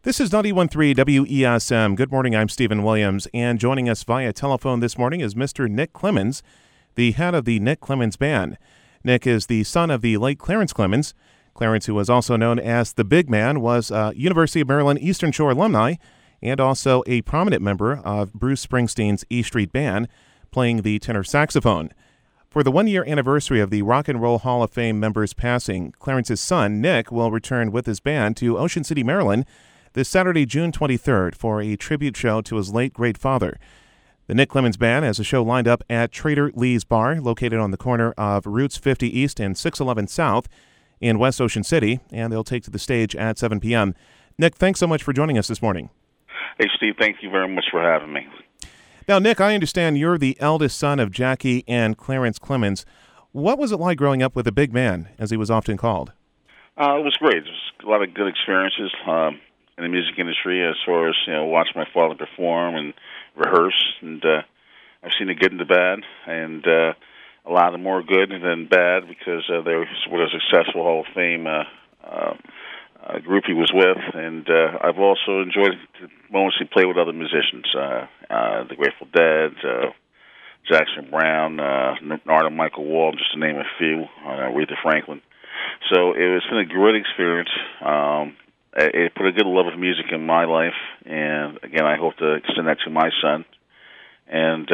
This is 91.3 WESM. Good morning, I'm Stephen Williams, and joining us via telephone this morning is Mr. Nick Clemens, the head of the Nick Clemens Band. Nick is the son of the late Clarence Clemens. Clarence, who was also known as the Big Man, was University of Maryland Eastern Shore alumni and also a prominent member of Bruce Springsteen's E Street Band, playing the tenor saxophone. For the one-year anniversary of the Rock and Roll Hall of Fame members passing, Clarence's son, Nick, will return with his band to Ocean City, Maryland, this Saturday, June 23rd, for a tribute show to his late great father. The Nick Clemens Band has a show lined up at Trader Lee's Bar, located on the corner of Routes 50 East and 611 South in West Ocean City, and they'll take to the stage at 7 p.m. Nick, thanks so much for joining us this morning. Hey, Steve, thank you very much for having me. Now, Nick, I understand you're the eldest son of Jackie and Clarence Clemens. What was it like growing up with a big man, as he was often called? It was great. It was a lot of good experiences in the music industry, as far as watching my father perform and rehearse, and I've seen the good and the bad, and a lot of them more good than bad because they were a successful Hall of Fame group he was with, and I've also enjoyed the moments he played with other musicians, the Grateful Dead, Jackson Browne, Narada Michael Walden, just to name a few, Aretha Franklin. So it's been a great experience. It put a good love of music in my life, and again, I hope to extend that to my son. And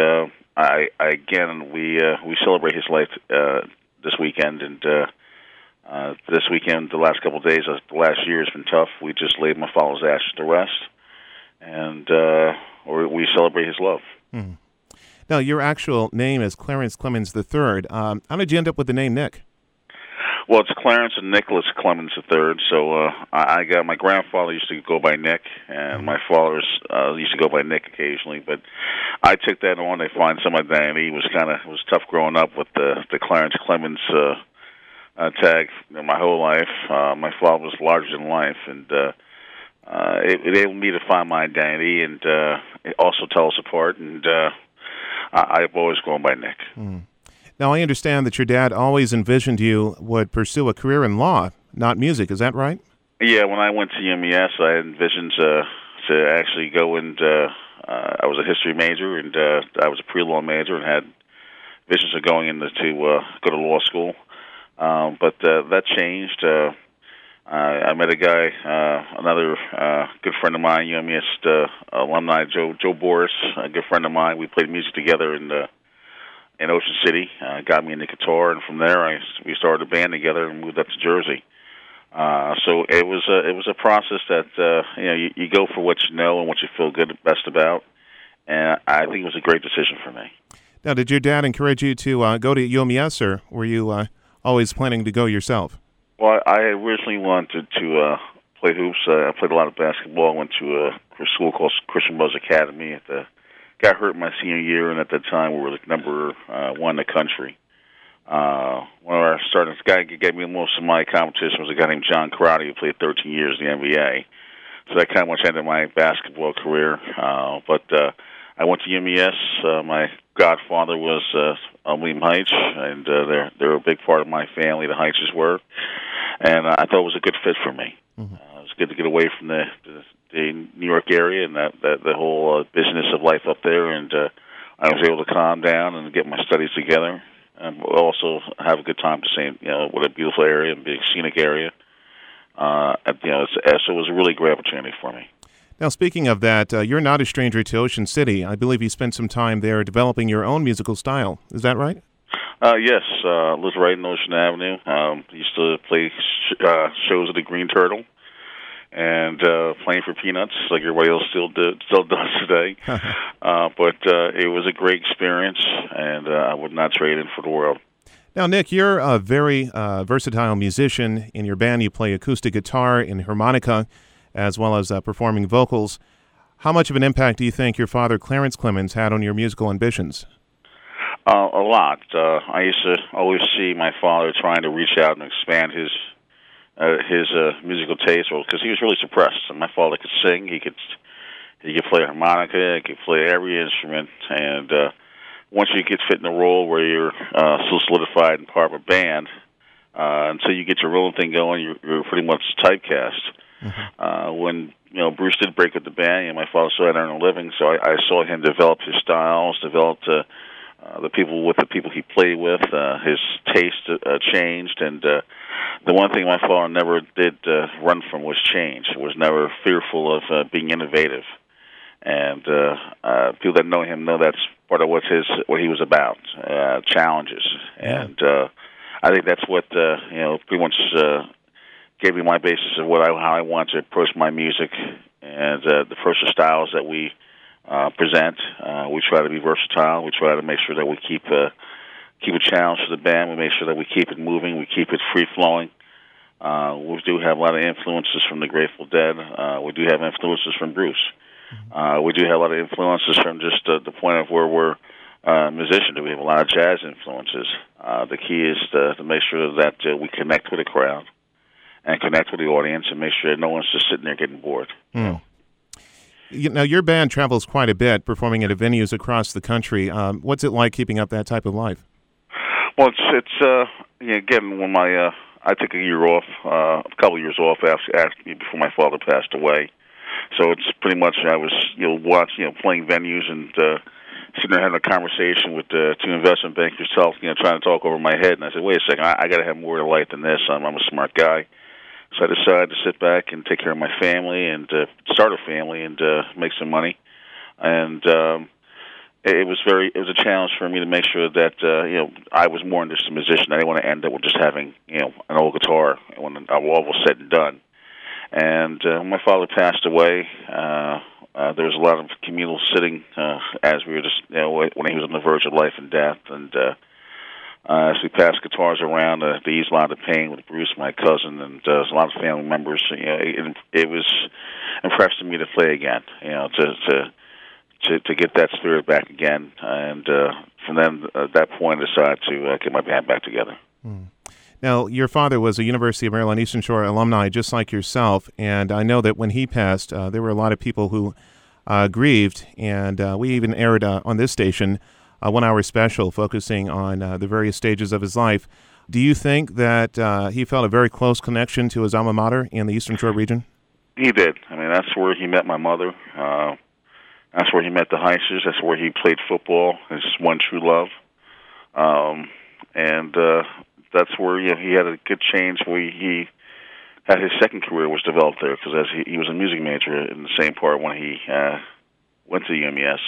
we celebrate his life this weekend, and this weekend, the last couple of days, the last year has been tough. We just laid my father's ashes to rest, and we celebrate his love. Hmm. Now, your actual name is Clarence Clemens III. How did you end up with the name Nick? Well, it's Clarence and Nicholas Clemens III. So I got my grandfather used to go by Nick, and my father used to go by Nick occasionally. But I took that on. I find some identity. It was tough growing up with the Clarence Clemens tag my whole life. My father was larger than life, and it enabled me to find my identity and it also tell us apart. And I've always gone by Nick. Mm. Now, I understand that your dad always envisioned you would pursue a career in law, not music. Is that right? Yeah, when I went to UMES, I had envisioned to actually go and I was a history major, and I was a pre-law major, and had visions of going into go to law school. But that changed. I met a guy, another good friend of mine, UMES alumni, Joe Boris, a good friend of mine. We played music together in Ocean City, got me into guitar, and from there we started a band together and moved up to Jersey. So it was a process that you go for what you know and what you feel good best about, and I think it was a great decision for me. Now, did your dad encourage you to go to UMES, or were you always planning to go yourself? Well, I originally wanted to play hoops. I played a lot of basketball. I went to a school called Christian Brothers Academy. Got hurt my senior year, and at that time we were like number one in the country. One of our starting guy who gave me most of my competition was a guy named John Crowder, who played 13 years in the NBA. So that kind of ended my basketball career. But I went to UMES. My godfather was William Heitch, and they're a big part of my family. The Heitches were, and I thought it was a good fit for me. Mm-hmm. It was good to get away from the New York area and the whole business of life up there, and I was able to calm down and get my studies together, and also have a good time to say, what a beautiful area and big scenic area. So it was a really great opportunity for me. Now, speaking of that, you're not a stranger to Ocean City. I believe you spent some time there developing your own musical style. Is that right? Yes, lived right in Ocean Avenue. Used to play shows at the Green Turtle, and playing for peanuts like everybody else still does today. But it was a great experience, and I would not trade it for the world. Now, Nick, you're a very versatile musician. In your band, you play acoustic guitar and harmonica, as well as performing vocals. How much of an impact do you think your father, Clarence Clemens, had on your musical ambitions? A lot. I used to always see my father trying to reach out and expand his musical taste, because he was really suppressed. And my father could sing, he could play harmonica, he could play every instrument, and once you get fit in a role where you're so solidified and part of a band, until you get your own thing going, you're pretty much typecast. When Bruce did break up the band, my father still had to earn a living, so I saw him develop his styles, develop the people he played with. His taste changed, and the one thing my father never did run from was change. He was never fearful of being innovative, and people that know him know that's part of what he was about, challenges, and I think that's what pretty much gave me my basis of how I want to approach my music and the approach the styles that we present. We try to be versatile. We try to make sure that we keep a challenge to the band. We make sure that we keep it moving. We keep it free flowing. We do have a lot of influences from the Grateful Dead. We do have influences from Bruce. We do have a lot of influences from just the point of where we're musicians. We have a lot of jazz influences. The key is to make sure that we connect with the crowd and connect with the audience and make sure that no one's just sitting there getting bored. Now, your band travels quite a bit, performing at venues across the country. What's it like keeping up that type of life? Well, it's again, when I took a year off, a couple of years off before my father passed away. So it's pretty much I was playing venues and sitting there having a conversation with two investment bankers, trying to talk over my head. And I said, wait a second, I got to have more to life than this. I'm a smart guy. So I decided to sit back and take care of my family and start a family and make some money. And it was a challenge for me to make sure that I was more than just a musician. I didn't want to end up with just having an old guitar when all was said and done. And when my father passed away, there was a lot of communal sitting as we were just when he was on the verge of life and death. And as we passed guitars around to ease a lot of the pain with Bruce, my cousin, and a lot of family members, it was impressive to me to play again, to get that spirit back again. And from then, at that point, I decided to get my band back together. Now, your father was a University of Maryland Eastern Shore alumni, just like yourself, and I know that when he passed, there were a lot of people who grieved, and we even aired on this station a 1-hour special focusing on the various stages of his life. Do you think that he felt a very close connection to his alma mater in the Eastern Shore region? He did. I mean, that's where he met my mother. That's where he met the Heisers. That's where he played football, his one true love. And that's where he had a good change where he had his second career was developed there because he was a music major in the same part when he went to UMES.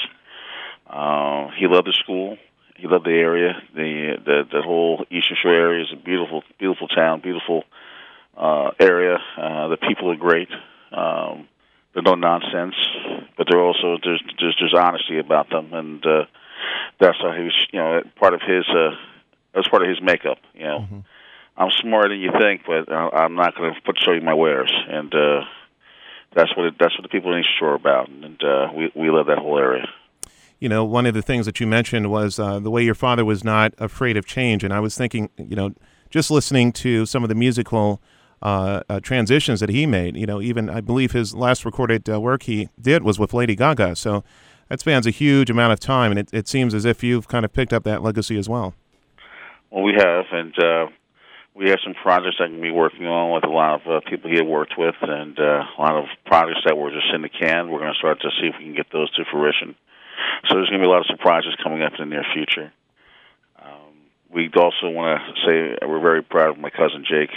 He loved the school. He loved the area. The whole Eastern Shore area is a beautiful, beautiful town, beautiful area. The people are great. They're no nonsense, but they're also there's honesty about them, and that's how he was. Part of his that's part of his makeup. I'm smarter than you think, but I'm not going to show you my wares, and that's what the people in Eastern Shore are about, and we love that whole area. One of the things that you mentioned was the way your father was not afraid of change. And I was thinking, just listening to some of the musical transitions that he made, even I believe his last recorded work he did was with Lady Gaga. So that spans a huge amount of time. And it seems as if you've kind of picked up that legacy as well. Well, we have. And we have some projects I can be working on with a lot of people he had worked with and a lot of projects that were just in the can. We're going to start to see if we can get those to fruition. So there's going to be a lot of surprises coming up in the near future. We also want to say we're very proud of my cousin Jake,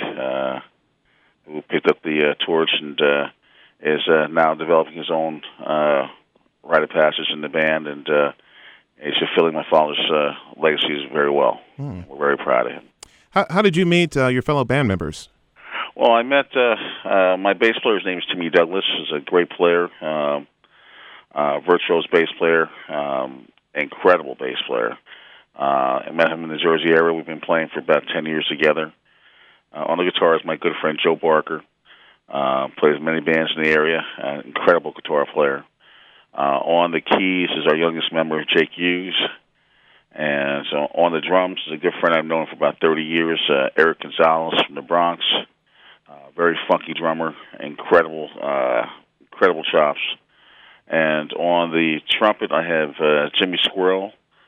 who picked up the torch and is now developing his own rite of passage in the band, and he's fulfilling my father's legacies very well. We're very proud of him. How did you meet your fellow band members? Well, I met my bass player's name is Timmy Douglas. He's a great player. Virtuoso bass player, incredible bass player. I met him in the Jersey area. We've been playing for about 10 years together. On the guitar is my good friend Joe Barker. Plays many bands in the area. Incredible guitar player. On the keys is our youngest member, Jake Hughes. And so on the drums is a good friend I've known for about 30 years, Eric Gonzalez from the Bronx. Very funky drummer, incredible chops. And on the trumpet, I have Jimmy Squirrel.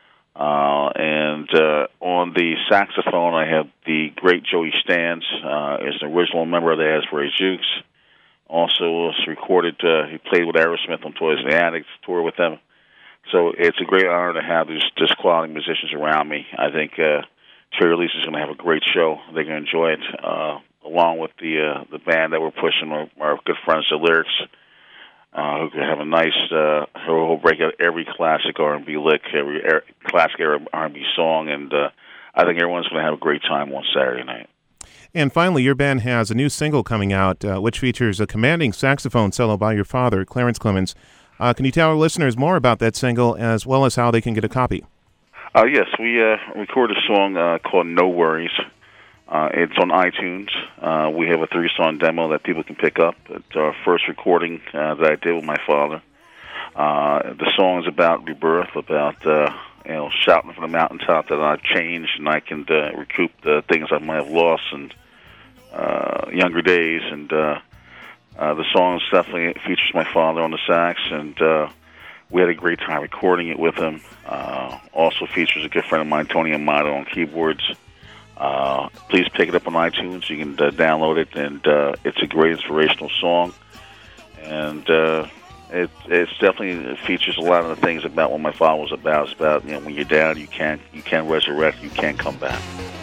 And on the saxophone, I have the great Joey Stans, is an original member of the Asbury Jukes. Also was recorded. He played with Aerosmith on Toys in the Attic, toured with them. So it's a great honor to have these quality musicians around me. I think Cherry Lisa is going to have a great show. They're going to enjoy it, along with the band that we're pushing, our good friends, the Lyrics, who can have a nice, who'll break out every classic R&B lick, every classic R&B song, and I think everyone's going to have a great time on Saturday night. And finally, your band has a new single coming out, which features a commanding saxophone solo by your father, Clarence Clemons. Can you tell our listeners more about that single, as well as how they can get a copy? Yes, we recorded a song called No Worries. It's on iTunes. We have a 3-song demo that people can pick up. It's our first recording that I did with my father. The song is about rebirth, about shouting from the mountaintop that I've changed and I can recoup the things I might have lost in younger days. And the song definitely features my father on the sax, and we had a great time recording it with him. Also features a good friend of mine, Tony Amato, on keyboards. Please pick it up on iTunes. You can download it, and it's a great inspirational song. And it definitely features a lot of the things about what my father was about. It's about, when you're down, you can resurrect, you can come back.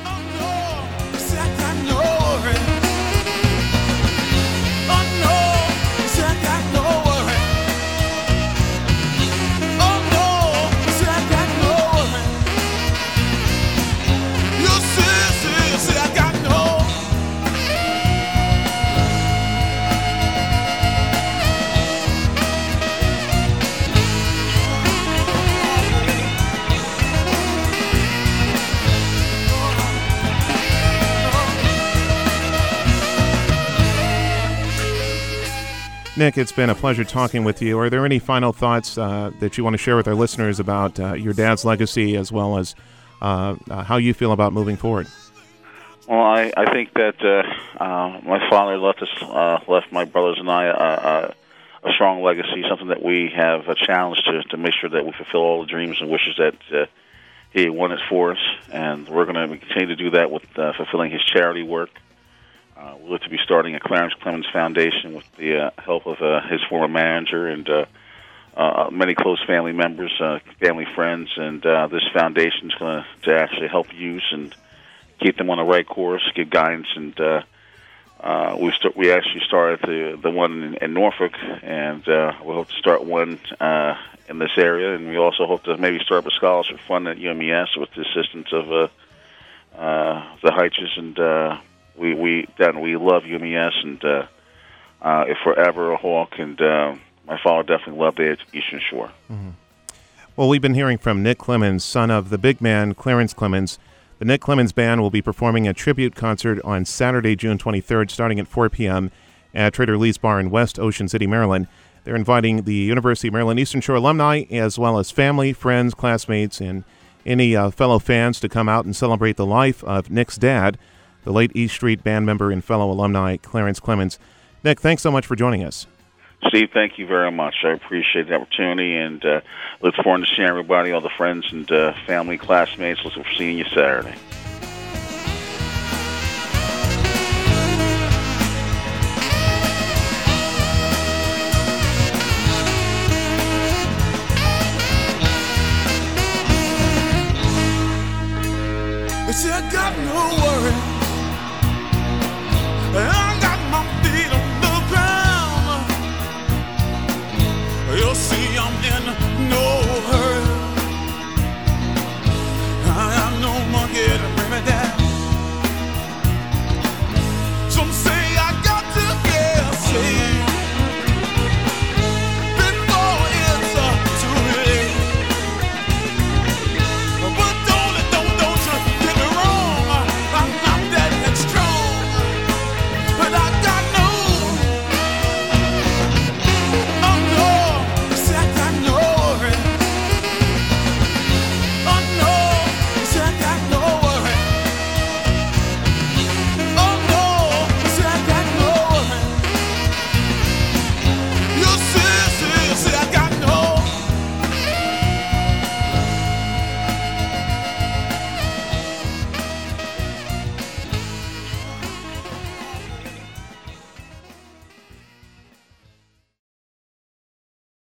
Nick, it's been a pleasure talking with you. Are there any final thoughts that you want to share with our listeners about your dad's legacy, as well as how you feel about moving forward? Well, I think that my father left my brothers and I a strong legacy, something that we have a challenge to make sure that we fulfill all the dreams and wishes that he wanted for us, and we're going to continue to do that with fulfilling his charity work. We look to be starting a Clarence Clemons Foundation with the help of his former manager and many close family members, family friends, and this foundation is going to actually help youth and keep them on the right course, give guidance, and we actually started the one in Norfolk, and we hope to start one in this area, and we also hope to maybe start up a scholarship fund at UMES with the assistance of the Heiches, and we love UMES, and if we're ever a Hawk, and my father definitely loved the Eastern Shore. Mm-hmm. Well, we've been hearing from Nick Clemons, son of the big man, Clarence Clemons. The Nick Clemons Band will be performing a tribute concert on Saturday, June 23rd, starting at 4 p.m. at Trader Lee's Bar in West Ocean City, Maryland. They're inviting the University of Maryland Eastern Shore alumni, as well as family, friends, classmates, and any fellow fans to come out and celebrate the life of Nick's dad, the late East Street Band member and fellow alumni, Clarence Clemons. Nick, thanks so much for joining us. Steve, thank you very much. I appreciate the opportunity, and look forward to seeing everybody, all the friends and family, classmates. Look forward to seeing you Saturday.